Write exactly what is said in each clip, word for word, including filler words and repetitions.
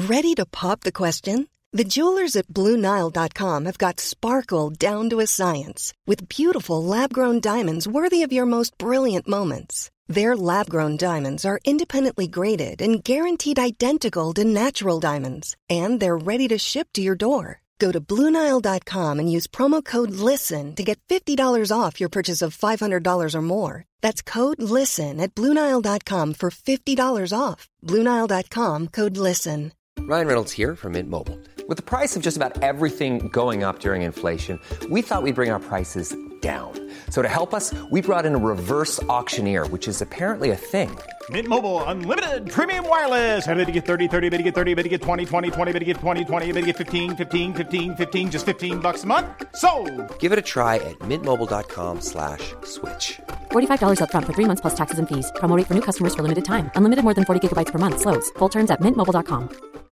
Ready to pop the question? The jewelers at Blue Nile dot com have got sparkle down to a science with beautiful lab-grown diamonds worthy of your most brilliant moments. Their lab-grown diamonds are independently graded and guaranteed identical to natural diamonds, and they're ready to ship to your door. Go to Blue Nile dot com and use promo code LISTEN to get fifty dollars off your purchase of five hundred dollars or more. That's code LISTEN at Blue Nile dot com for fifty dollars off. Blue Nile dot com, code LISTEN. Ryan Reynolds here from Mint Mobile. With the price of just about everything going up during inflation, we thought we'd bring our prices down. So to help us, we brought in a reverse auctioneer, which is apparently a thing. Mint Mobile Unlimited Premium Wireless. How to get thirty, thirty, how to get thirty, how to get twenty, twenty, twenty, how to get twenty, twenty, how to get fifteen, fifteen, fifteen, fifteen, just fifteen bucks a month? Sold! Give it a try at mintmobile.com slash switch. forty-five dollars up front for three months plus taxes and fees. Promo rate for new customers for limited time. Unlimited more than forty gigabytes per month. Slows full terms at mint mobile dot com.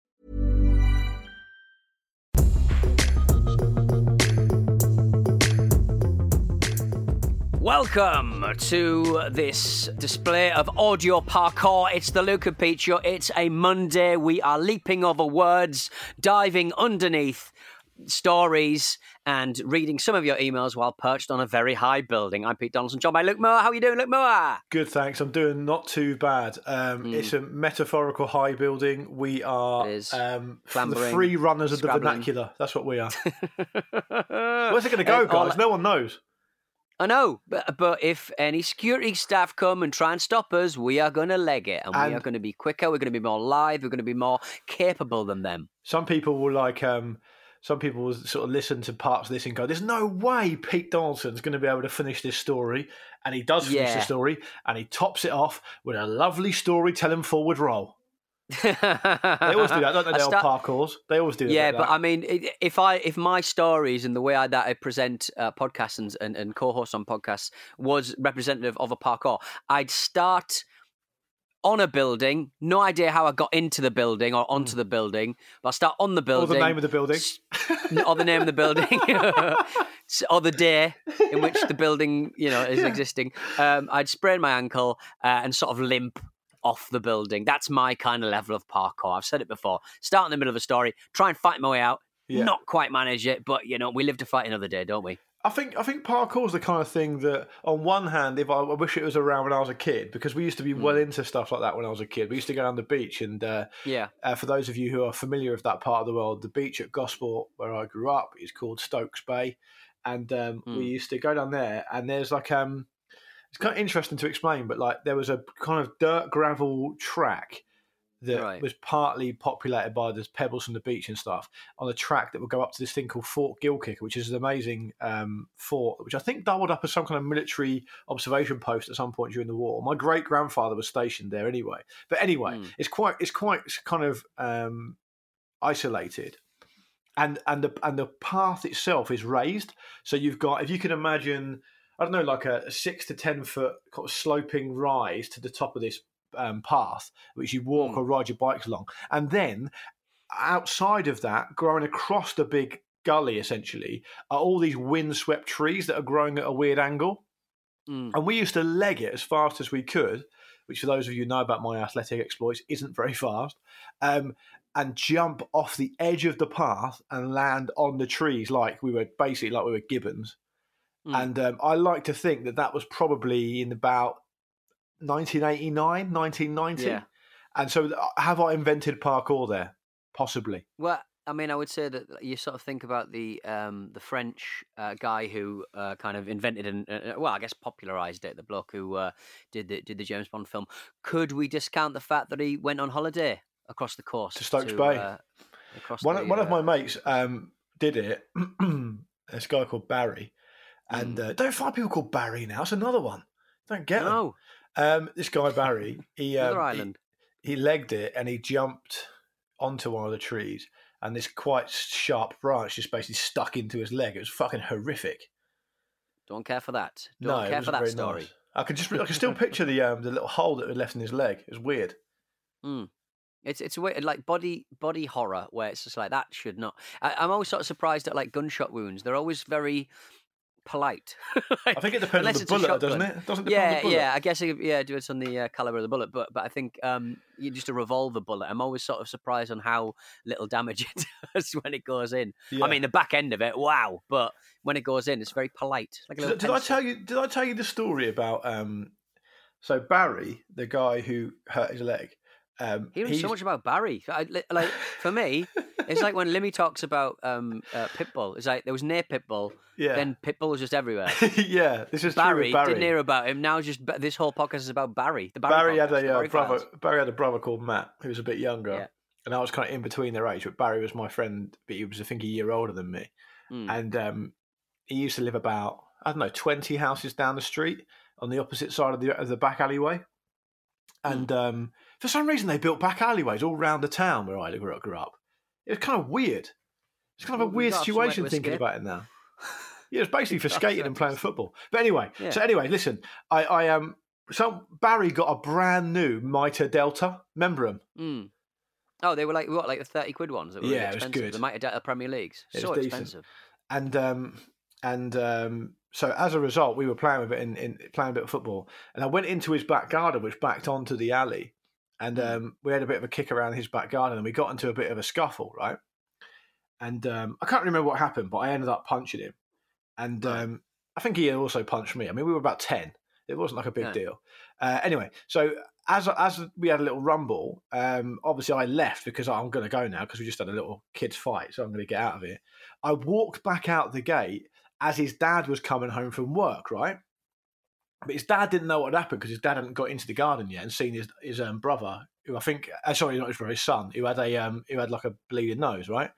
Welcome to this display of audio parkour. It's the Luke and Pete Show. It's a Monday. We are leaping over words, diving underneath stories, and reading some of your emails while perched on a very high building. I'm Pete Donaldson, joined by Luke Moore. How are you doing, Luke Moore? Good, thanks. I'm doing not too bad. Um, mm. It's a metaphorical high building. We are um, the free runners of scrabbling. The vernacular. That's what we are. Where's it going to go, guys? Uh, no one knows. I know, but, but if any security staff come and try and stop us, we are going to leg it, and, and we are going to be quicker, we're going to be more live, we're going to be more capable than them. Some people will like, um, some people will sort of listen to parts of this and go, there's no way Pete Donaldson's going to be able to finish this story, and he does finish yeah. the story, and he tops it off with a lovely storytelling forward roll. They always do that, don't they? They start... parkours. They always do that. Yeah, like but that. I mean, if I if my stories and the way I, that I present uh, podcasts and, and, and co-host on podcasts was representative of a parkour, I'd start on a building. No idea how I got into the building or onto mm. the building, but I start on the building. Or the name of the building. Or the name of the building. Or the day in which the building, you know, is yeah. existing. Um, I'd sprain my ankle uh, and sort of limp off the building. That's my kind of level of parkour. I've said it before. Start in the middle of a story, try and fight my way out. Yeah. Not quite manage it, but you know, we live to fight another day, don't we? I think I think parkour is the kind of thing that, on one hand, if I, I wish it was around when I was a kid, because we used to be mm. well into stuff like that when I was a kid. We used to go down the beach, and uh, yeah. Uh, for those of you who are familiar with that part of the world, the beach at Gosport, where I grew up, is called Stokes Bay, and um, mm. we used to go down there, and there's like um. It's kind of interesting to explain, but like there was a kind of dirt gravel track that right. was partly populated by the pebbles from the beach and stuff on a track that would go up to this thing called Fort Gilkicker, which is an amazing um, fort, which I think doubled up as some kind of military observation post at some point during the war. My great grandfather was stationed there anyway. But anyway, mm. it's quite it's quite kind of um, isolated. And and the and the path itself is raised. So you've got, if you can imagine, I don't know, like a, a six to ten foot kind of sloping rise to the top of this um, path, which you walk mm. or ride your bikes along. And then outside of that, growing across the big gully, essentially, are all these windswept trees that are growing at a weird angle. Mm. And we used to leg it as fast as we could, which for those of you who know about my athletic exploits isn't very fast, um, and jump off the edge of the path and land on the trees like we were basically like we were gibbons. Mm. And um, I like to think that that was probably in about nineteen eighty-nine, nineteen ninety. Yeah. And so have I invented parkour there? Possibly. Well, I mean, I would say that you sort of think about the um, the French uh, guy who uh, kind of invented and, uh, well, I guess popularised it, the bloke who uh, did the did the James Bond film. Could we discount the fact that he went on holiday across the coast? To Stokes to, Bay. Uh, across one, the, one of uh, my mates um, did it. This guy called Barry. And uh, don't find people called Barry now. It's another one. Don't get no. them. Um, this guy Barry, he, um, island. he he legged it and he jumped onto one of the trees, and this quite sharp branch just basically stuck into his leg. It was fucking horrific. Don't care for that. Don't no, care for that story. Nice. I could just I could still picture the um, the little hole that was left in his leg. It was weird. Mm. It's it's weird, like body body horror, where it's just like that should not. I, I'm always sort of surprised at like gunshot wounds. They're always very polite. I think it depends on the bullet, doesn't it? Doesn't depend yeah, on the bullet. yeah. I guess it, yeah, it depends on the uh, caliber of the bullet. But but I think um, you just a revolver bullet. I'm always sort of surprised on how little damage it does when it goes in. Yeah. I mean, the back end of it, wow! But when it goes in, it's very polite. Like a Did, did I tell you? Did I tell you the story about? Um, so Barry, the guy who hurt his leg. Um, Hearing so much about Barry, I, like for me, it's like when Limmy talks about um, uh, Pitbull. It's like there was near Pitbull, yeah. then Pitbull was just everywhere. yeah, this is Barry, true with Barry. Didn't hear about him. Now just this whole podcast is about Barry. The Barry, Barry podcast, had a uh, Barry brother. Files. Barry had a brother called Matt, who was a bit younger, Yeah. and I was kind of in between their age. But Barry was my friend, but he was I think a year older than me, Mm. and um, he used to live about I don't know twenty houses down the street on the opposite side of the of the back alleyway. And um, for some reason, they built back alleyways all around the town where I grew up. Grew up. It was kind of weird. It's kind of a Well, weird you got somewhere situation to thinking escape. about it now. Yeah, it's basically for got skating somewhere and to playing football. But anyway, Yeah. so anyway, listen, I, I um, so Barry got a brand new Mitre Delta. Remember them? Mm. Oh, they were like what, like the thirty quid ones that were Yeah, really it was expensive. good. The Mitre Delta Premier Leagues, It so was decent. expensive. And um, and um, so as a result, we were playing with it in, in playing a bit of football. And I went into his back garden, which backed onto the alley. And um, we had a bit of a kick around his back garden, and we got into a bit of a scuffle, right? And um, I can't remember what happened, but I ended up punching him. And um, I think he also punched me. I mean, we were about ten. It wasn't like a big No. deal. Uh, anyway, so as as we had a little rumble, um, obviously I left because I'm going to go now because we just had a little kids fight, so I'm going to get out of it. I walked back out the gate as his dad was coming home from work, right? But his dad didn't know what had happened because his dad hadn't got into the garden yet and seen his his um, brother, who I think, uh, sorry, not his brother, his son, who had a um, who had like a bleeding nose, right?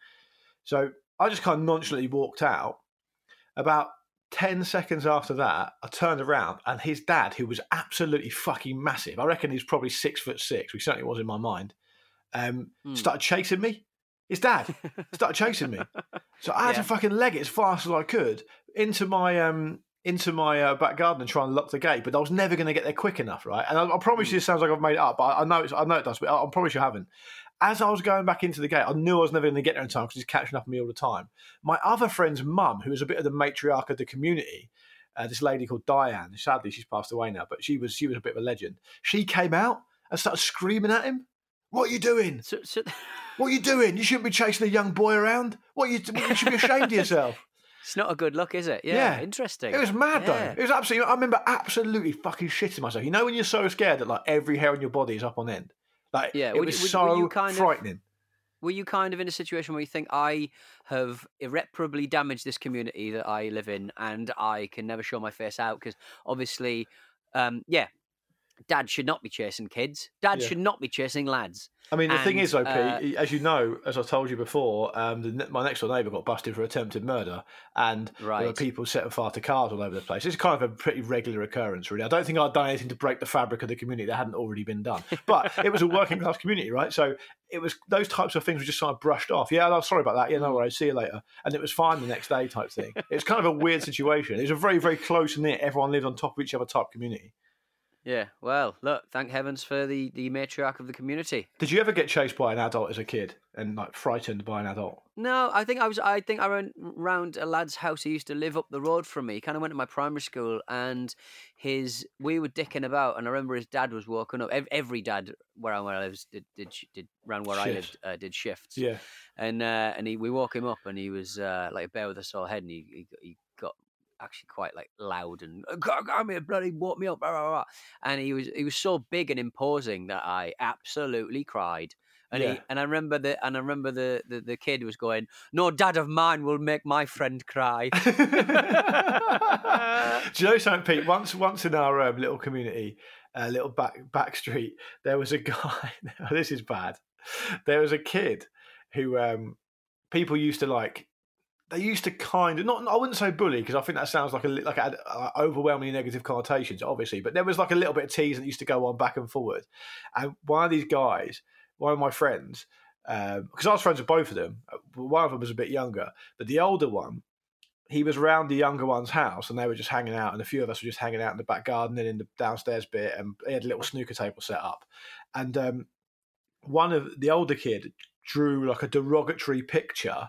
So I just kind of nonchalantly walked out. About ten seconds after that, I turned around and his dad, who was absolutely fucking massive, I reckon he's probably six foot six, which certainly was in my mind, um, Hmm. started chasing me. His dad started chasing me. So I had Yeah. to fucking leg it as fast as I could into my um, into my uh, back garden and try and lock the gate, but I was never going to get there quick enough, right? And I, I promise you, this sounds like I've made it up, but I, I know it's, I know it does, but I, I promise you I haven't. As I was going back into the gate, I knew I was never going to get there in time because he's catching up on me all the time. My other friend's mum, who was a bit of the matriarch of the community, uh, this lady called Diane, sadly she's passed away now, but she was she was a bit of a legend. She came out and started screaming at him. What are you doing? So, so What are you doing? You shouldn't be chasing a young boy around. What are you? You should be ashamed of yourself. it's not a good look, is it? Yeah, Yeah. interesting. It was mad Yeah. though. It was absolutely. I remember absolutely fucking shitting myself. You know when you're so scared that like every hair on your body is up on end. Like Yeah, it would was you- would- so were you kind of- frightening. Were you kind of in a situation where you think I have irreparably damaged this community that I live in, and I can never show my face out because obviously, um, yeah, Dad should not be chasing kids. Dad Yeah. should not be chasing lads. I mean, the thing And, is, though, Pete, uh, as you know, as I told you before, um, the, my next door neighbour got busted for attempted murder, and there were Right. people setting fire to cars all over the place. It's kind of a pretty regular occurrence, really. I don't think I'd done anything to break the fabric of the community that hadn't already been done. But it was a working class community, right? So it was those types of things were just sort of brushed off. Yeah, no, sorry about that. Yeah, no worries. See you later. And it was fine the next day, type thing. It was kind of a weird situation. It was a very, very close knit. Everyone lived on top of each other type community. Yeah, well, look, thank heavens for the, the matriarch of the community. Did you ever get chased by an adult as a kid and like frightened by an adult? No, I think I was. I think I went round a lad's house who used to live up the road from me. He kind of went to my primary school, and his we were dicking about. And I remember his dad was walking up. Every, every dad where where I lived did did did around where I Shift. lived uh, did shifts. Yeah. And uh, and he we woke him up, and he was uh, like a bear with a sore head, and he he, he got actually quite like loud and come here, bloody woke me up, blah, blah, blah. And he was he was so big and imposing that I absolutely cried. And Yeah. he and I remember the and I remember the, the, the kid was going, "No dad of mine will make my friend cry." Do you know something, Pete? Once, once in our um, little community, uh, little back back street, there was a guy. This is bad. There was a kid who um, people used to like. They used to kind of not. I wouldn't say bully because I think that sounds like a li- like a, uh, overwhelmingly negative connotations, obviously. But there was like a little bit of teasing that used to go on back and forward. And one of these guys, one of my friends, because I was friends with both of them. One of them was a bit younger, but the older one, he was around the younger one's house, and they were just hanging out. And a few of us were just hanging out in the back garden and in the downstairs bit, and they had a little snooker table set up. And um, one of the older kid drew like a derogatory picture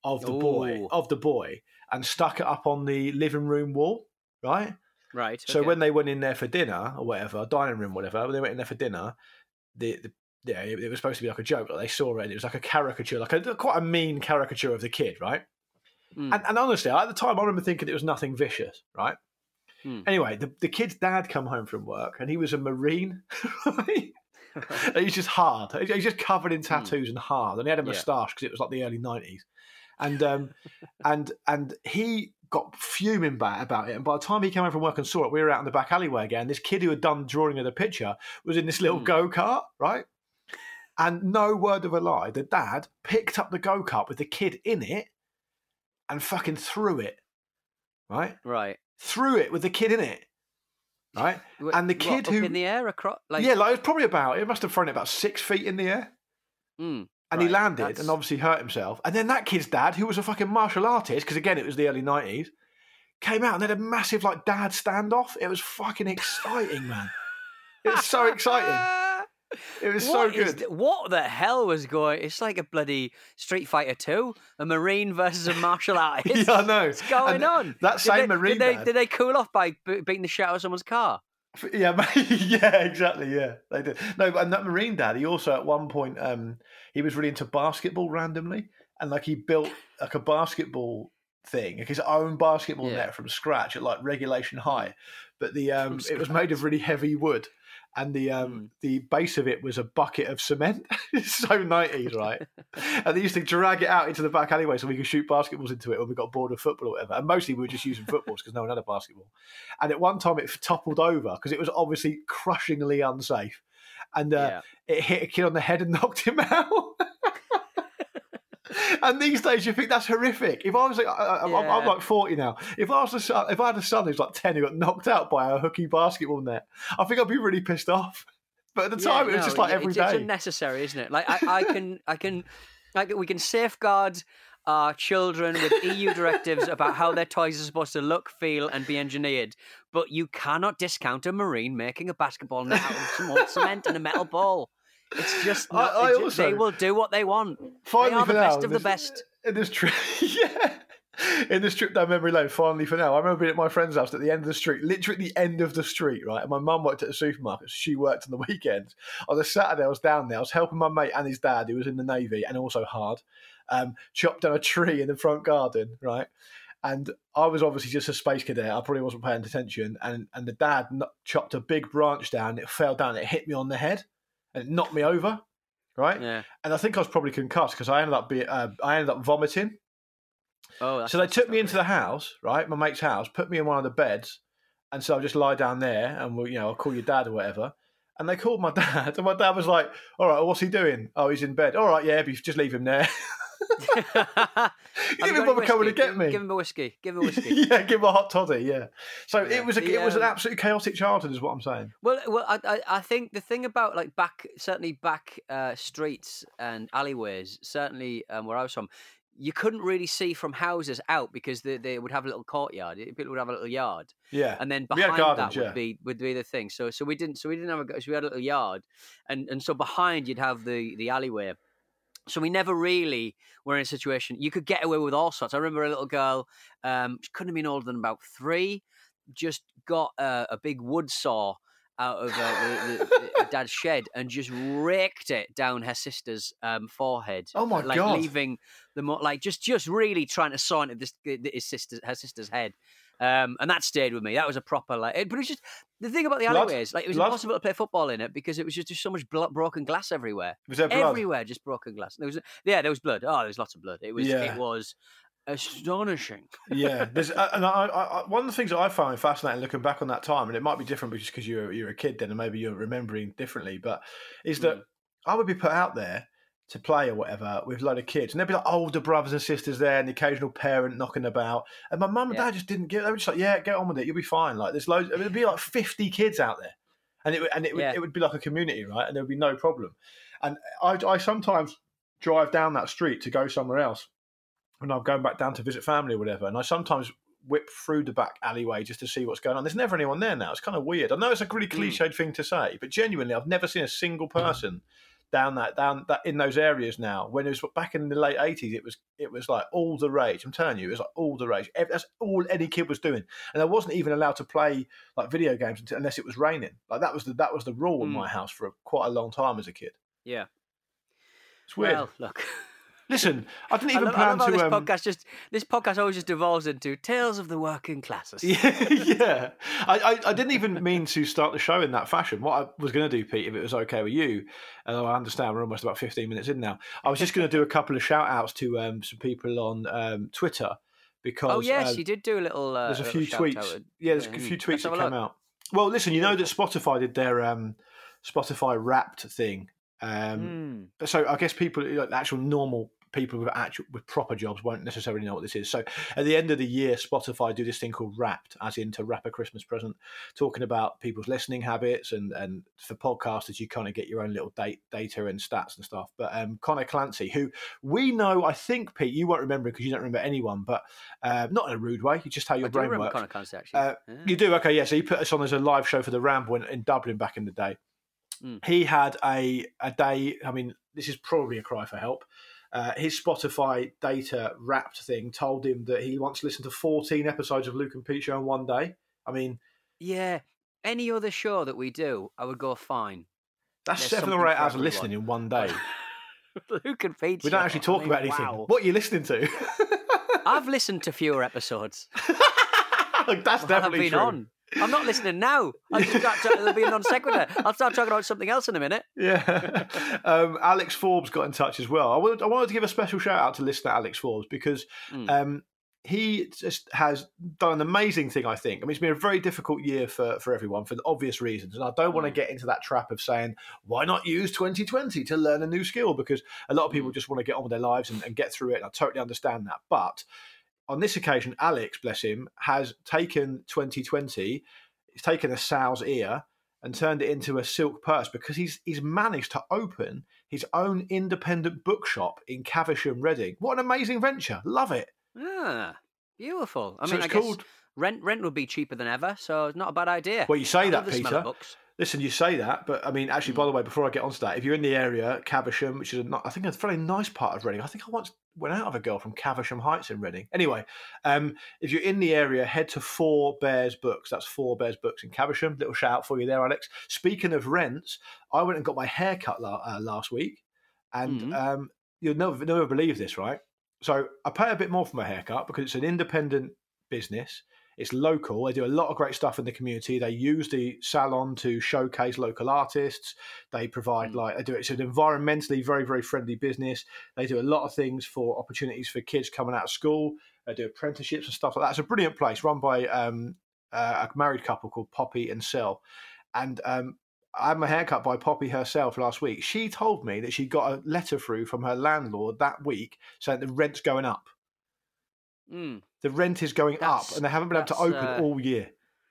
of the boy Ooh. of the boy and stuck it up on the living room wall, right? Right. So okay. when they went in there for dinner or whatever, dining room, whatever, when they went in there for dinner, the, the yeah, it, it was supposed to be like a joke. Like they saw it, and it was like a caricature, like a quite a mean caricature of the kid, right? Mm. And, and honestly, at the time, I remember thinking it was nothing vicious, right? Mm. Anyway, the, the kid's dad come home from work, and he was a Marine. Right? And he's just hard. He's just covered in tattoos mm. and hard, and he had a moustache because yeah. it was like the early nineties. And um, and and he got fuming bad about it. And by the time he came home from work and saw it, we were out in the back alleyway again. This kid who had done the drawing of the picture was in this little mm. go-kart, right? And no word of a lie, the dad picked up the go-kart with the kid in it and fucking threw it, right? Right. Threw it with the kid in it, right? And the kid what, who... up in the air? Across, like... Yeah, like it was probably about... It must have thrown it about six feet in the air. Mm. And right. he landed That's... and obviously hurt himself. And then that kid's dad, who was a fucking martial artist, because again, it was the early nineties, came out and they had a massive like dad standoff. It was fucking exciting, man. It was so exciting. It was what so good. Is, what the hell was going? It's like a bloody Street Fighter two, a Marine versus a martial artist. Yeah, I know. What's going and on? That same did they, Marine did they, dad, did they cool off by beating the shit out of someone's car? Yeah, yeah, exactly. Yeah, they did. No, and that Marine dad, he also at one point, um, he was really into basketball randomly, and like he built like a basketball thing, like his own basketball yeah. net from scratch at like regulation height, but the um, it was made of really heavy wood, and the um, mm. the base of it was a bucket of cement. It's so nineties, right? And they used to drag it out into the back alleyway so we could shoot basketballs into it when we got bored of football or whatever. And mostly we were just using footballs because no one had a basketball. And at one time it toppled over because it was obviously crushingly unsafe. And uh, yeah. it hit a kid on the head and knocked him out. And these days you think that's horrific. If I was like, I, yeah. I'm, I'm like forty now. If I was a son, if I had a son who's like ten who got knocked out by a hooky basketball net, I think I'd be really pissed off. But at the time, yeah, it was no, just like every it's, day. It's unnecessary, isn't it? Like I, I can, I can, like we can safeguard our children with E U directives about how their toys are supposed to look, feel, and be engineered. But you cannot discount a Marine making a basketball net out of some old cement and a metal ball. It's just not, I, I just, also, they will do what they want. Finally, they are for the now, best of this, the best. In this trip, yeah. In this trip down memory lane, finally for now, I remember being at my friend's house at the end of the street, literally at the end of the street, right? And my mum worked at the supermarket, so she worked on the weekends. On the Saturday, I was down there. I was helping my mate and his dad, who was in the Navy and also hard, um, chop down a tree in the front garden, right? And I was obviously just a space cadet. I probably wasn't paying attention. And and the dad chopped a big branch down. It fell down. It hit me on the head, and it knocked me over, right? Yeah. And I think I was probably concussed because I ended up be, uh, I ended up vomiting. Oh, that's so they took me into the house, right? My mate's house, put me in one of the beds, and so I just lie down there, and we'll, you know, I'll call your dad or whatever. And they called my dad, and my dad was like, "All right, well, what's he doing? Oh, he's in bed. All right, yeah, but just leave him there." He didn't even bother coming to get give, me. Give him a whiskey. Give him a whiskey. Yeah, give him a hot toddy. Yeah. So yeah. it was a, the, it was an um, absolutely chaotic childhood, is what I'm saying. Well, well, I, I, I think the thing about like back, certainly back uh, streets and alleyways, certainly um, where I was from, you couldn't really see from houses out because they, they would have a little courtyard. People would have a little yard. Yeah. And then We had behind gardens, that would yeah. be would be the thing. So so we didn't so we didn't have a so we had a little yard, and and so behind you'd have the the alleyway. So we never really were in a situation you could get away with all sorts. I remember a little girl, um, she couldn't have been older than about three, just got a, a big wood saw out of uh, the, the, the dad's shed and just raked it down her sister's um, forehead. Oh my like God. leaving the mo- like just just really trying to saw into this his sister her sister's head. Um, and that stayed with me. That was a proper like. It, but it was just the thing about the Blood? alleyways. Like it was Blood? impossible to play football in it because it was just, just so much blo- broken glass everywhere. Was there blood? Everywhere, just broken glass. There was yeah, there was blood. Oh, there was lots of blood. It was Yeah. it was astonishing. Yeah, there's, uh, and I, I, one of the things that I find fascinating looking back on that time, and it might be different just because you're you're a kid then, and maybe you're remembering differently, but is that Mm. I would be put out there to play or whatever with a load of kids, and there'd be like older brothers and sisters there, and the occasional parent knocking about, and my mum and Yeah. dad just didn't give. They were just like, "Yeah, get on with it. You'll be fine." Like there's loads. I mean, there'd be like fifty kids out there, and it would- and it would, Yeah. it would be like a community, right? And there would be no problem. And I, I sometimes drive down that street to go somewhere else when I'm going back down to visit family or whatever, and I sometimes whip through the back alleyway just to see what's going on. There's never anyone there now. It's kind of weird. I know it's a really cliched thing to say, but genuinely, I've never seen a single person down that down that in those areas now. When it was back in the late eighties, it was it was like all the rage. I'm telling you, it was like all the rage. That's all any kid was doing, and I wasn't even allowed to play like video games unless it was raining. Like that was the that was the rule in Mm. my house for quite a long time as a kid. Yeah. It's weird. Well, look. Listen, I didn't I even love, I plan love how to. this um, podcast just this podcast always just devolves into tales of the working classes. Yeah, yeah. I, I, I didn't even mean to start the show in that fashion. What I was going to do, Pete, if it was okay with you, and I understand we're almost about fifteen minutes in now, I was just going to do a couple of shout outs to um, some people on um, Twitter because. Oh yes, uh, you did do a little. Uh, There's a little few shout tweets. out. Yeah, there's a Yeah, few let's tweets have that a came look. out. Well, listen, you know that Spotify did their um, Spotify Wrapped thing. Um, Mm. So I guess people, like actual normal people with actual with proper jobs, won't necessarily know what this is. So at the end of the year, Spotify do this thing called Wrapped, as in to wrap a Christmas present, talking about people's listening habits, and and for podcasters, you kind of get your own little date, data and stats and stuff. But um, Connor Clancy, who we know, I think Pete, you won't remember because you don't remember anyone, but uh, not in a rude way. You just how your I do brain remember works. Connor Clancy, actually. Uh, Yeah. You do, okay, yeah. So he put us on as a live show for the Ramble in, in Dublin back in the day. Mm. He had a a day. I mean, this is probably a cry for help. Uh, his Spotify data Wrapped thing told him that he once listened to fourteen episodes of Luke and Pete Show in one day. I mean, Yeah. Any other show that we do, I would go fine. that's There's seven or something eight for hours of everyone. listening in one day. Luke and Pete. We don't Show, actually talk I mean, about anything. wow. What are you listening to? I've listened to fewer episodes. Like, that's I've definitely been true. on. I'm not listening now. I'll just start to, it'll be a non sequitur. I'll start talking about something else in a minute. Yeah. um, Alex Forbes got in touch as well. I wanted, I wanted to give a special shout out to listener Alex Forbes because Mm. um, he just has done an amazing thing, I think. I mean, it's been a very difficult year for, for everyone for obvious reasons. And I don't want to Mm. get into that trap of saying, why not use twenty twenty to learn a new skill? Because a lot of people just want to get on with their lives and, and get through it. And I totally understand that. But on this occasion, Alex, bless him, has taken twenty twenty, he's taken a sow's ear and turned it into a silk purse because he's he's managed to open his own independent bookshop in Caversham, Reading. What an amazing venture. Love it. Ah, beautiful. I So mean, it's I guess called- rent rent would be cheaper than ever, so it's not a bad idea. Well, you say I that, love the smell Peter. of books. Listen, you say that, but I mean, actually, by the way, before I get onto that, if you're in the area, Caversham, which is, a, ni- I think, a fairly nice part of Reading. I think I once went out with a girl from Caversham Heights in Reading. Anyway, um, if you're in the area, head to Four Bears Books. That's Four Bears Books in Caversham. Little shout out for you there, Alex. Speaking of rents, I went and got my hair cut la- uh, last week, and Mhm. um, you'll never, never believe this, right? So I pay a bit more for my haircut because it's an independent business. It's local. They do a lot of great stuff in the community. They use the salon to showcase local artists. They provide Mm. like they do. It's an environmentally very very friendly business. They do a lot of things for opportunities for kids coming out of school. They do apprenticeships and stuff like that. It's a brilliant place run by um, uh, a married couple called Poppy and Sil. And um, I had my haircut by Poppy herself last week. She told me that she got a letter through from her landlord that week saying the rent's going up. Mm. The rent is going That's- up, and they haven't been able to that's, open uh, all year.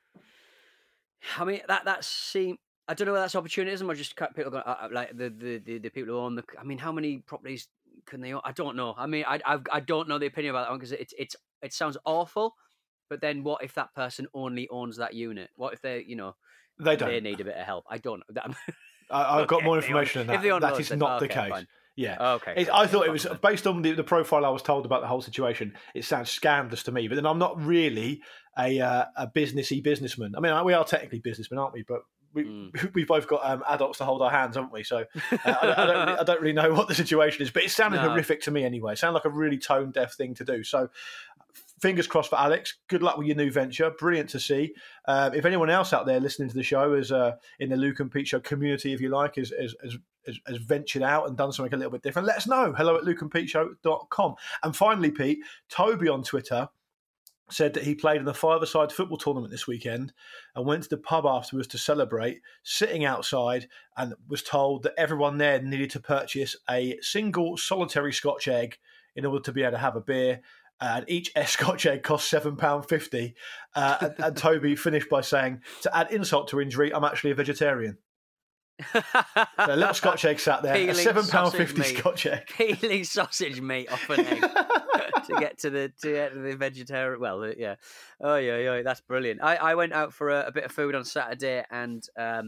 I mean, that that seem. I don't know whether that's opportunism or just people going, uh, like the, the, the, the people who own the. I mean, how many properties can they own? I don't know. I mean, I I've, I don't know the opinion about that one because it's it's it sounds awful. But then, what if that person only owns that unit? What if they, you know, They don't. they need a bit of help? I don't know. That- I, I've got Okay, more if they own- information on that. if they own That loads, is then- not the okay, case. fine. Yeah. Okay. It, cool. I thought No it was problem based on the, the profile I was told about the whole situation. It sounds scandalous to me, but then I'm not really a uh, a businessy businessman. I mean, we are technically businessmen, aren't we? But we Mm. we've both got um, adults to hold our hands, haven't we? So uh, I, don't, I, don't really, I don't really know what the situation is, but it sounded No. horrific to me anyway. It sounded like a really tone deaf thing to do. So fingers crossed for Alex. Good luck with your new venture. Brilliant to see. Um, if anyone else out there listening to the show is uh, in the Luke and Pete Show community, if you like, is is, is has, has ventured out and done something a little bit different, let us know. Hello at luke and pete show dot com. And finally, Pete, Toby on Twitter said that he played in the five-a-side football tournament this weekend and went to the pub afterwards to celebrate, sitting outside, and was told that everyone there needed to purchase a single solitary Scotch egg in order to be able to have a beer. Uh, and each Scotch egg cost seven pounds fifty. Uh, and, and Toby finished by saying, to add insult to injury, I'm actually a vegetarian. So a little Scotch egg sat there, a Peeling seven pounds sausage fifty meat. Scotch egg. Peeling sausage meat off an egg to get to the to get to the vegetarian. Well, the- yeah, oh yeah, yeah, that's brilliant. I, I went out for a, a bit of food on Saturday, and um,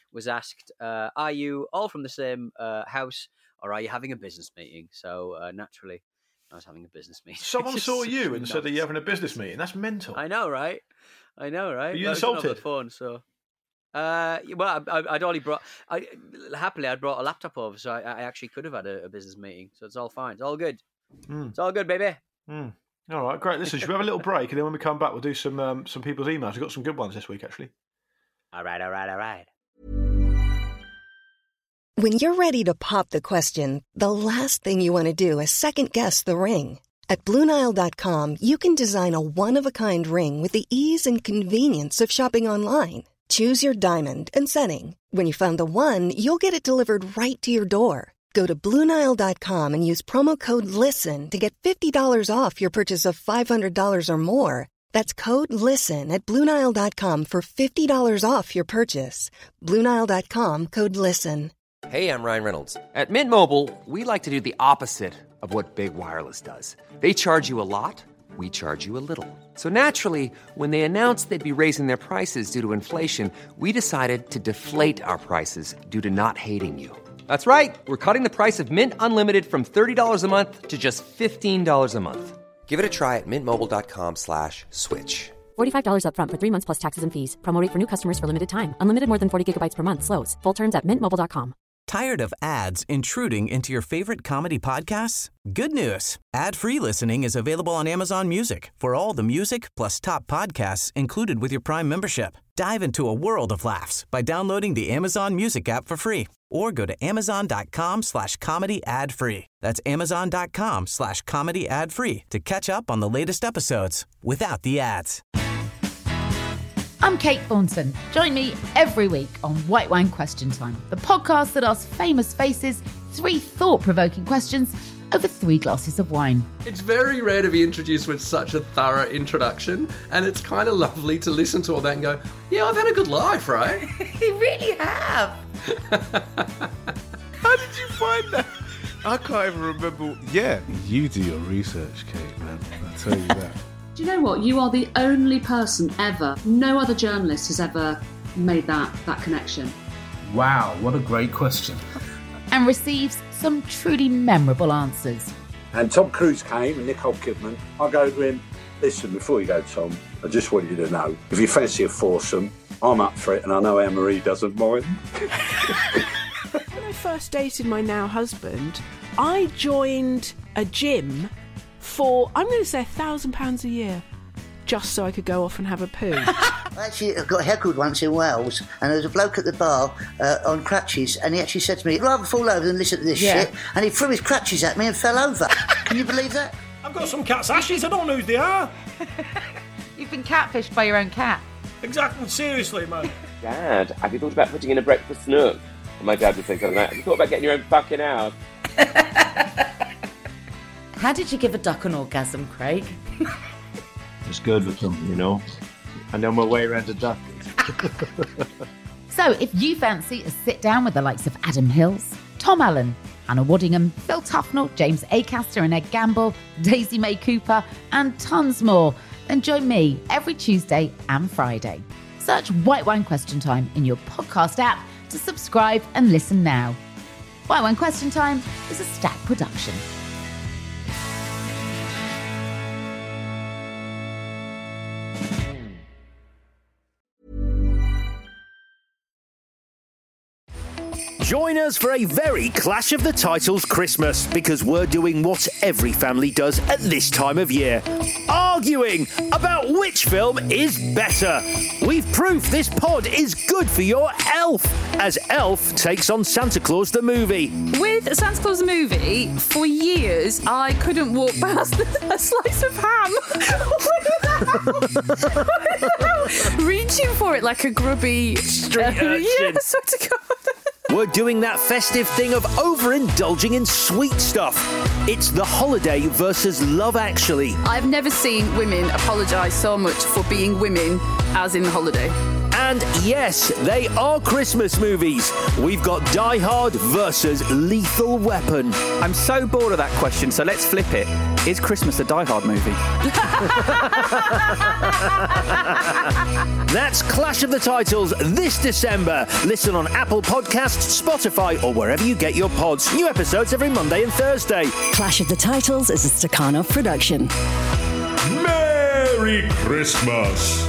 was asked, uh, are you all from the same uh, house or are you having a business meeting? So uh, naturally, I was having a business meeting. Someone saw you and said that you're having a business meeting. That's mental. I know, right? I know, right? Were you I was on insulted? the phone, so... Uh, well, I, I'd only brought. I happily I'd brought a laptop over, so I, I actually could have had a, a business meeting. So it's all fine. It's all good. Mm. It's all good, baby. Mm. All right, great. Listen, should we have a little break, and then when we come back, we'll do some um, some people's emails. We've got some good ones this week, actually. All right, all right, all right. When you're ready to pop the question, the last thing you want to do is second guess the ring. At Blue Nile dot com, you can design a one of a kind ring with the ease and convenience of shopping online. Choose your diamond and setting. When you find the one, you'll get it delivered right to your door. Go to Blue Nile dot com and use promo code LISTEN to get fifty dollars off your purchase of five hundred dollars or more. That's code LISTEN at Blue Nile dot com for fifty dollars off your purchase. Blue Nile dot com, code LISTEN. Hey, I'm Ryan Reynolds. At Mint Mobile, we like to do the opposite of what Big Wireless does. They charge you a lot. We charge you a little. So naturally, when they announced they'd be raising their prices due to inflation, we decided to deflate our prices due to not hating you. That's right. We're cutting the price of Mint Unlimited from thirty dollars a month to just fifteen dollars a month. Give it a try at mintmobile.com slash switch. forty-five dollars up front for three months plus taxes and fees. Promo rate for new customers for limited time. Unlimited more than forty gigabytes per month. Slows full terms at mint mobile dot com. Tired of ads intruding into your favorite comedy podcasts? Good news. Ad-free listening is available on Amazon Music for all the music plus top podcasts included with your Prime membership. Dive into a world of laughs by downloading the Amazon Music app for free or go to amazon.com slash comedy ad free. That's amazon.com slash comedy ad free to catch up on the latest episodes without the ads. I'm Kate Thornton. Join me every week on White Wine Question Time, the podcast that asks famous faces three thought-provoking questions over three glasses of wine. It's very rare to be introduced with such a thorough introduction, and it's kind of lovely to listen to all that and go, yeah, I've had a good life, right? You really have. How did you find that? I can't even remember. Yeah, you do your research, Kate, man. I'll tell you that. Do you know what? You are the only person ever, no other journalist has ever made that, that connection. Wow, what a great question. And receives some truly memorable answers. And Tom Cruise came and Nicole Kidman. I go to him, listen, before you go, Tom, I just want you to know, if you fancy a foursome, I'm up for it, and I know Anne-Marie doesn't mind. When I first dated my now husband, I joined a gym for, I'm going to say, a thousand pounds a year, just so I could go off and have a poo. I actually got heckled once in Wales, and there was a bloke at the bar uh, on crutches, and he actually said to me, I'd rather fall over than listen to this Yeah. shit, and he threw his crutches at me and fell over. Can you believe that? I've got some cat's ashes, I don't know who they are. You've been catfished by your own cat. Exactly, seriously, man. Dad, have you thought about putting in a breakfast nook? And my dad would say something like, have you thought about getting your own fucking house? How did you give a duck an orgasm, Craig? Just good with them, you know. And then we'll way around the duck. So if you fancy a sit down with the likes of Adam Hills, Tom Allen, Hannah Waddingham, Phil Tufnell, James Acaster and Ed Gamble, Daisy May Cooper, and tons more, then join me every Tuesday and Friday. Search White Wine Question Time in your podcast app to subscribe and listen now. White Wine Question Time is a Stack production. Join us for a very Clash of the Titles Christmas, because we're doing what every family does at this time of year. Arguing about which film is better. We've proof this pod is good for your elf, as Elf takes on Santa Claus the movie. With Santa Claus the movie, for years, I couldn't walk past a slice of ham. Reaching for it like a grubby street uh, urchin. Yeah, I swear to God. We're doing that festive thing of overindulging in sweet stuff. It's The Holiday versus Love Actually. I've never seen women apologise so much for being women as in The Holiday. And yes, they are Christmas movies. We've got Die Hard versus Lethal Weapon. I'm so bored of that question, so let's flip it. Is Christmas a Die Hard movie? That's Clash of the Titles this December. Listen on Apple Podcasts, Spotify, or wherever you get your pods. New episodes every Monday and Thursday. Clash of the Titles is a Stakhanov production. Merry Christmas!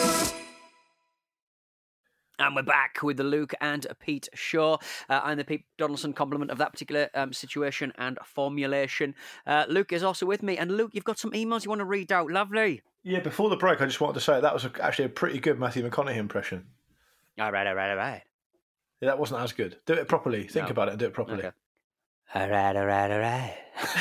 And we're back with the Luke and Pete show. Uh, I'm the Pete Donaldson complement of that particular um, situation and formulation. Uh, Luke is also with me. And Luke, you've got some emails you want to read out. Lovely. Yeah, before the break, I just wanted to say that was a, actually a pretty good Matthew McConaughey impression. All right, all right, all right. Yeah, that wasn't as good. Do it properly. Think No. about it and do it properly. Okay. All right, all right, all right.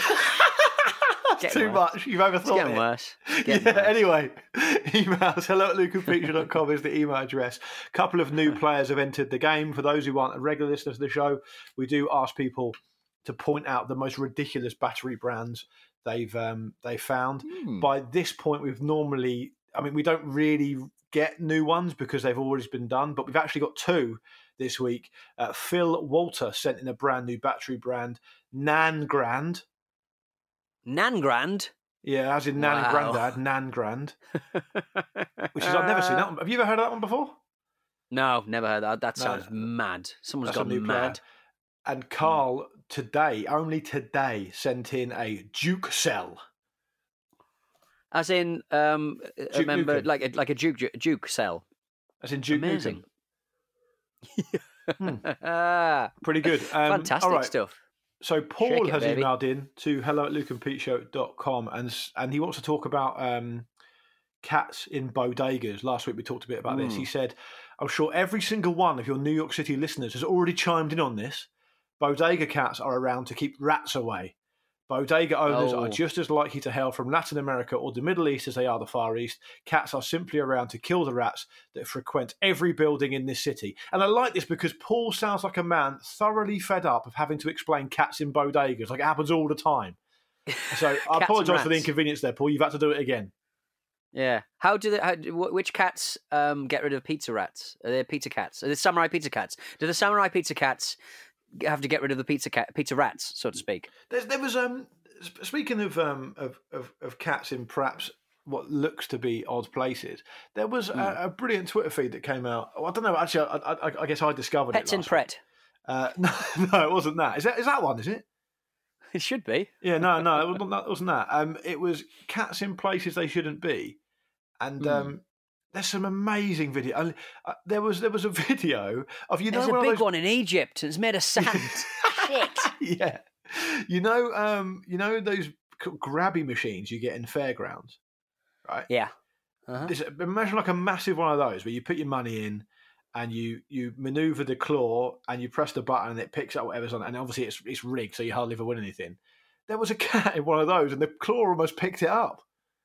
Too worse. much. You've overthought It's getting it. worse. It's Yeah, getting worse. anyway, emails hello at luke and feature dot com is the email address. A couple of new players have entered the game. For those who aren't regular listeners of the show, we do ask people to point out the most ridiculous battery brands they've um, they found. Hmm. By this point, we've normally, I mean, we don't really get new ones because they've always been done, but we've actually got two this week. Uh, Phil Walter sent in a brand new battery brand, Nan Grand. Nan Grand? Yeah, as in Nan and Wow. Grandad, Nan Grand. Which is, I've never seen that one. Have you ever heard of that one before? No, never heard that. That No. sounds mad. Someone's That's a gone new player. mad. And Carl today, only today, sent in a Duke Cell. As in, um, a Duke member, Nukem. like a, like a Duke Duke cell. As in Duke Amazing. Nukem. Ah, Pretty good. Um, Fantastic all right. stuff. So Paul Shake it, has baby. emailed in to hello at luke and pete show dot com and s- and he wants to talk about um, cats in bodegas. Last week we talked a bit about this. Mm. He said, I'm sure every single one of your New York City listeners has already chimed in on this. Bodega cats are around to keep rats away. Bodega owners Oh. are just as likely to hail from Latin America or the Middle East as they are the Far East. Cats are simply around to kill the rats that frequent every building in this city. And I like this because Paul sounds like a man thoroughly fed up of having to explain cats in bodegas. Like it happens all the time. So I Cats and apologise for the rats. inconvenience there, Paul. You've had to do it again. Yeah. How do they? How, wh- which cats um, get rid of pizza rats? Are they pizza cats? Are they samurai pizza cats? Do the samurai pizza cats have to get rid of the pizza cat, pizza rats, so to speak? There's, there was um sp- speaking of um of, of of cats in perhaps what looks to be odd places. There was Hmm. a, a brilliant Twitter feed that came out. Oh, I don't know. Actually, I, I, I guess I discovered Pets it. in last Pret. week. Uh, no, no, it wasn't that. Is that is that one? Is it? It should be. Yeah, no, no, it wasn't that. It wasn't that. Um, it was cats in places they shouldn't be, and Hmm. um. There's some amazing video. and, Uh, there was there was a video of you know There's a one of big those- one in Egypt, and it's made of sand. Shit. yeah, you know um you know those c- grabby machines you get in fairgrounds, right? Yeah. Uh-huh. This, imagine like a massive one of those where you put your money in and you you maneuver the claw and you press the button and it picks up whatever's on it, and obviously it's it's rigged so you hardly ever win anything. There was a cat in one of those and the claw almost picked it up.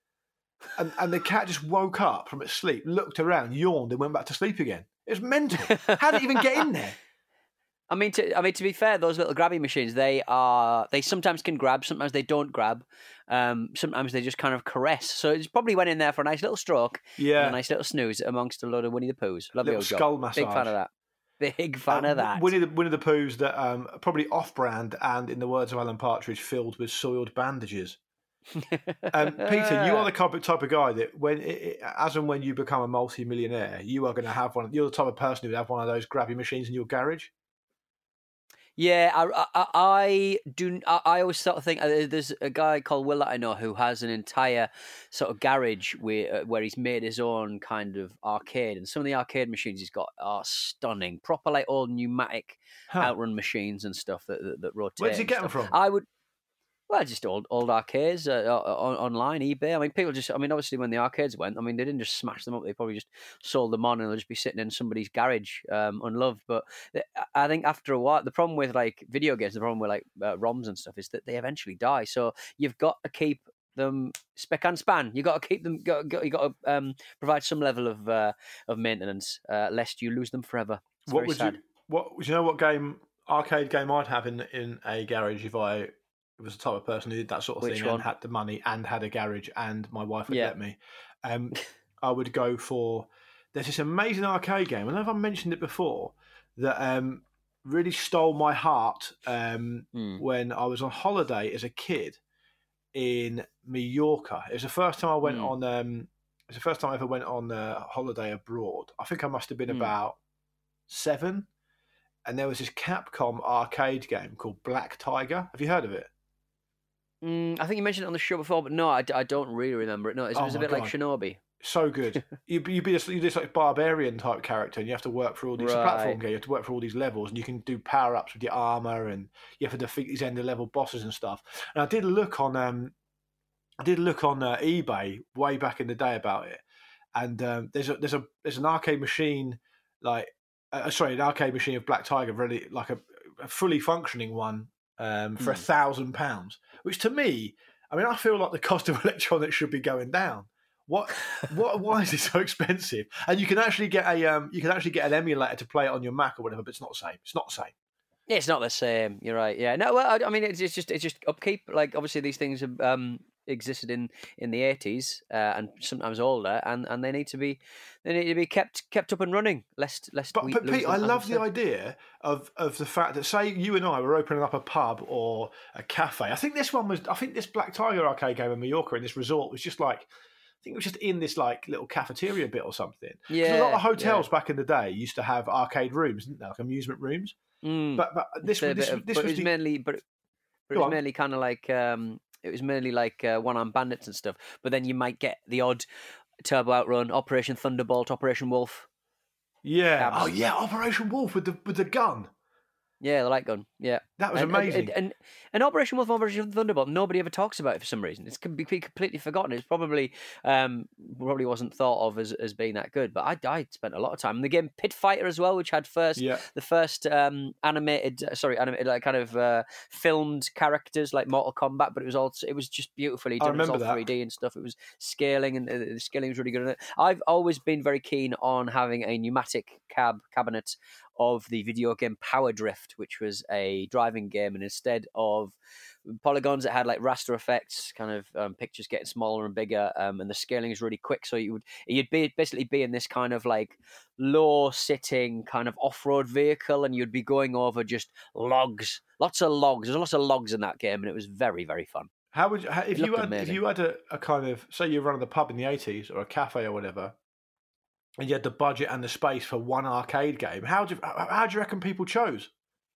And, and the cat just woke up from its sleep, looked around, yawned, and went back to sleep again. It was mental. How did it even get in there? I mean, to I mean to be fair, those little grabby machines, they are they sometimes can grab, sometimes they don't grab, um, sometimes they just kind of caress. So it probably went in there for a nice little stroke, Yeah. and a nice little snooze amongst a load of Winnie the Poohs. Lovely Little old job. skull Big massage. fan of that. Big fan Um, of that. Winnie the, Winnie the Pooh's that um, probably off-brand and, in the words of Alan Partridge, filled with soiled bandages. um, Peter, you are the type of, type of guy that when, it, it- as and when you become a multi-millionaire, you are going to have one. You're the type of person who would have one of those grabby machines in your garage. Yeah, I, I, I do. I, I always sort of think uh, there's a guy called Will that I know who has an entire sort of garage where uh, where he's made his own kind of arcade, and some of the arcade machines he's got are stunning, proper like old pneumatic Huh. outrun machines and stuff that that, that rotate. Where does he and get them stuff. from? I would. Well, just old old arcades uh, on, online, eBay. I mean, people just. I mean, obviously, when the arcades went, I mean, they didn't just smash them up. They probably just sold them on, and they'll just be sitting in somebody's garage, um, unloved. But th- I think after a while, the problem with like video games, the problem with like uh, ROMs and stuff, is that they eventually die. So you've got to keep them spick and span. You got to keep them. Got, got, you got to um, provide some level of uh, of maintenance, uh, lest you lose them forever. It's What very would sad. you? What do you know? What game arcade game I'd have in in a garage if I was the type of person who did that sort of Which thing one? and had the money and had a garage and my wife would Yeah. let me. Um, I would go for there's this amazing arcade game. I don't know if I mentioned it before that um, really stole my heart um, Mm. when I was on holiday as a kid in Mallorca. It was the first time I went Mm. on. Um, it was the first time I ever went on a holiday abroad. I think I must have been Mm. about seven, and there was this Capcom arcade game called Black Tiger. Have you heard of it? Mm, I think you mentioned it on the show before, but no, I, d- I don't really remember it. No, it Oh was a my bit like God. Shinobi. So good. you you'd be this, you're this like barbarian type character, and you have to work through all these it's a platform Right. game. You have to work through all these levels, and you can do power ups with your armor, and you have to defeat these end of level bosses and stuff. And I did look on um, I did look on uh, eBay way back in the day about it, and um, there's a there's a there's an arcade machine like uh, sorry an arcade machine of Black Tiger, really like a, a fully functioning one um, for a Hmm. thousand pounds, which to me, I mean, I feel like the cost of electronics should be going down. What? What? Why is it so expensive? And you can actually get a um, you can actually get an emulator to play it on your Mac or whatever, but it's not the same. It's not the same. Yeah, it's not the same. You're right. Yeah. No. Well, I, I mean, it's, it's just it's just upkeep. Like obviously these things have um, existed in, in the eighties uh, and sometimes older, and, and they need to be they need to be kept kept up and running. Lest lest. But, we but lose Pete, them, I as love I've the said. idea of of the fact that say you and I were opening up a pub or a cafe. I think this one was. I think this Black Tiger arcade game in Mallorca in this resort was just like. I think it was just in this like little cafeteria bit or something. 'Cause a lot Yeah, of hotels yeah. back in the day used to have arcade rooms, didn't they? Like amusement rooms. Mm. But but this It's a was this, bit of- this but was it was the, mainly but, it- but it Go was on. mainly kind of like um, it was mainly like uh, one-armed bandits and stuff. But then you might get the odd Turbo Outrun, Operation Thunderbolt, Operation Wolf. yeah. cabs. Oh yeah, Operation Wolf with the with the gun. Yeah, the light gun. Yeah, That was And- and- amazing. And, and, and Operation Wolf, Operation Thunderbolt, nobody ever talks about it for some reason. It's can be completely forgotten. It's probably um, probably wasn't thought of as, as being that good. But I, I spent a lot of time in the game Pit Fighter as well, which had first Yeah. the first um, animated, uh, sorry, animated like kind of uh, filmed characters like Mortal Kombat. But it was all it was just beautifully I done. It was remember all that. three D and stuff. It was scaling, and uh, the scaling was really good. In it. I've always been very keen on having a pneumatic cab cabinet of the video game Power Drift, which was a driving game, and instead of polygons, it had like raster effects, kind of um, pictures getting smaller and bigger, um, and the scaling is really quick. So you would you'd be basically be in this kind of like low sitting kind of off road vehicle, and you'd be going over just logs, lots of logs. There's lots of logs in that game, and it was very very fun. How would you, how, if It you looked had if amazing. you had a, a kind of say you're running the pub in the eighties or a cafe or whatever, and you had the budget and the space for one arcade game? How do you, how, how do you reckon people chose?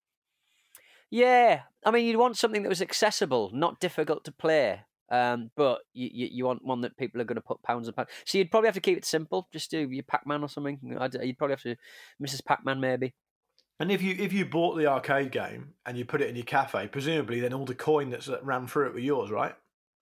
Yeah, I mean, you'd want something that was accessible, not difficult to play. Um, but you, you you want one that people are going to put pounds and pounds. So you'd probably have to keep it simple. Just do your Pac-Man or something. I'd, you'd probably have to Missus Pac-Man maybe. And if you if you bought the arcade game and you put it in your cafe, presumably then all the coin that's that ran through it were yours, right?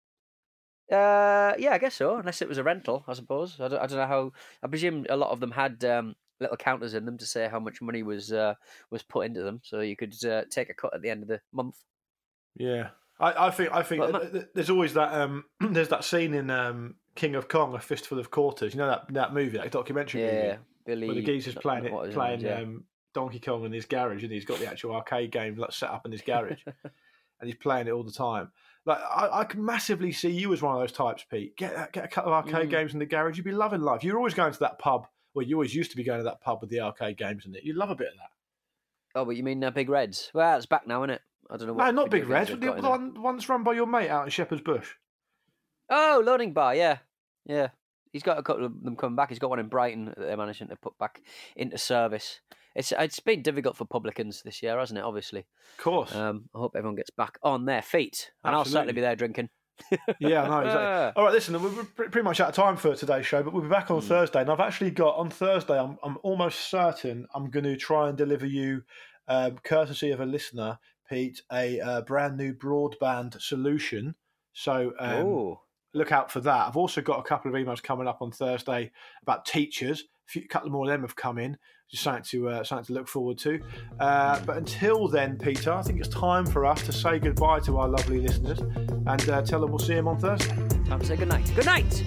Uh, yeah, I guess so. Unless it was a rental, I suppose. I don't, I don't know how. I presume a lot of them had um, little counters in them to say how much money was uh, was put into them, so you could uh, take a cut at the end of the month. Yeah, I, I think I think But th- th- there's always that um, there's that scene in um, King of Kong, A Fistful of Quarters. You know that that movie, that documentary Yeah, movie, Billy. where the geezer's not- playing not what it, his playing name is, yeah. um, Donkey Kong in his garage, and he's got the actual arcade game like, set up in his garage, and he's playing it all the time. Like I, I can massively see you as one of those types, Pete. Get get a couple of arcade Mm. games in the garage. You'd be loving life. You're always going to that pub. Well, you always used to be going to that pub with the arcade games in it. You'd love a bit of that. Oh, but you mean uh, Big Reds? Well, it's back now, isn't it? I don't know. What No, not video Big Red. games The, they've the got in it. one, the one that's run by your mate out in Shepherd's Bush. Oh, Loading Bar, yeah, yeah. He's got a couple of them coming back. He's got one in Brighton that they're managing to put back into service. It's it's been difficult for publicans this year, hasn't it? Obviously, of course. Um, I hope everyone gets back on their feet, and I'll certainly Absolutely. be there drinking. Yeah, I know. Exactly. All right, listen, we're pre- pretty much out of time for today's show, but we'll be back on Thursday. And I've actually got on Thursday. I'm I'm almost certain I'm going to try and deliver you, um, courtesy of a listener, Pete, a uh, brand new broadband solution. So um, Ooh. look out for that. I've also got a couple of emails coming up on Thursday about teachers. A few, couple more of them have come in. Just something to uh, something to look forward to. Uh, but until then, Peter, I think it's time for us to say goodbye to our lovely listeners and uh, tell them we'll see them on Thursday. Time to say good night. Good night.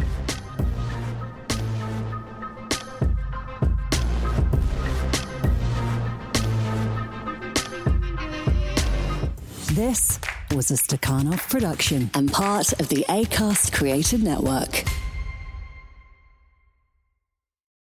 This was a Stakhanov production and part of the Acast Creative Network.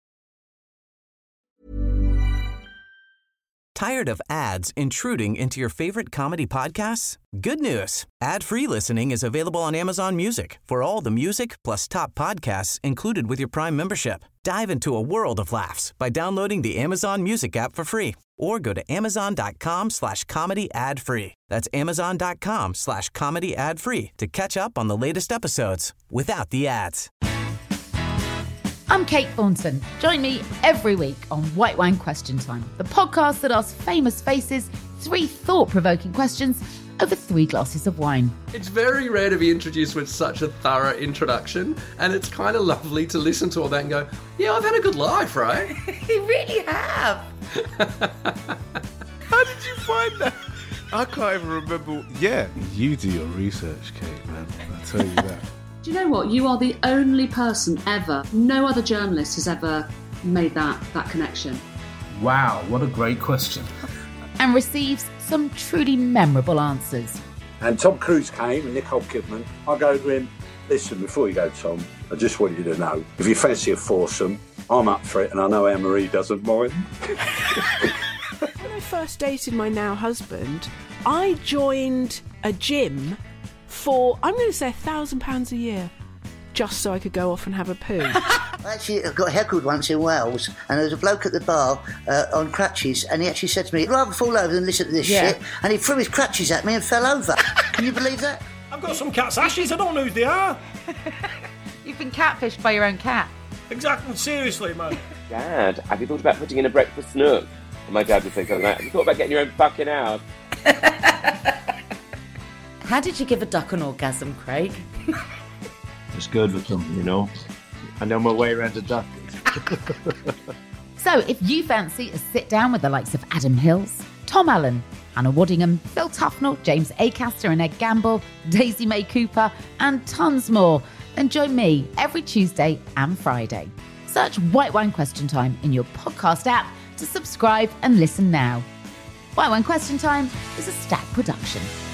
Tired of ads intruding into your favorite comedy podcasts? Good news. Ad-free listening is available on Amazon Music for all the music plus top podcasts included with your Prime membership. Dive into a world of laughs by downloading the Amazon Music app for free or go to amazon.com slash comedy ad free. That's amazon.com slash comedy ad free to catch up on the latest episodes without the ads. I'm Kate Thornton. Join me every week on White Wine Question Time, the podcast that asks famous faces three thought-provoking questions over three glasses of wine. It's very rare to be introduced with such a thorough introduction, and it's kind of lovely to listen to all that and go, yeah, I've had a good life, right? You really have. How did you find that? I can't even remember. Yeah, you do your research, Kate, man. I tell you that. Do you know what? You are the only person ever, no other journalist has ever made that, that connection. Wow, what a great question. And receives some truly memorable answers. And Tom Cruise came and Nicole Kidman. I go to him, listen, before you go, Tom, I just want you to know, if you fancy a foursome, I'm up for it, and I know Anne-Marie doesn't mind. When I first dated my now husband, I joined a gym for, I'm going to say, a thousand pounds a year, just so I could go off and have a poo. I actually got heckled once in Wales, and there was a bloke at the bar uh, on crutches, and he actually said to me, I'd rather fall over than listen to this Yeah. shit, and he threw his crutches at me and fell over. Can you believe that? I've got some cat's ashes, I don't know who they are. You've been catfished by your own cat. Exactly, seriously, man. Dad, have you thought about putting in a breakfast nook? And my dad would say something like that. Have you thought about getting your own fucking house? How did you give a duck an orgasm, Craig? It's good with them, you know. I know my way around a duck. So if you fancy a sit down with the likes of Adam Hills, Tom Allen, Hannah Waddingham, Phil Tufnell, James Acaster and Ed Gamble, Daisy May Cooper, and tons more, then join me every Tuesday and Friday. Search White Wine Question Time in your podcast app to subscribe and listen now. White Wine Question Time is a Stack production.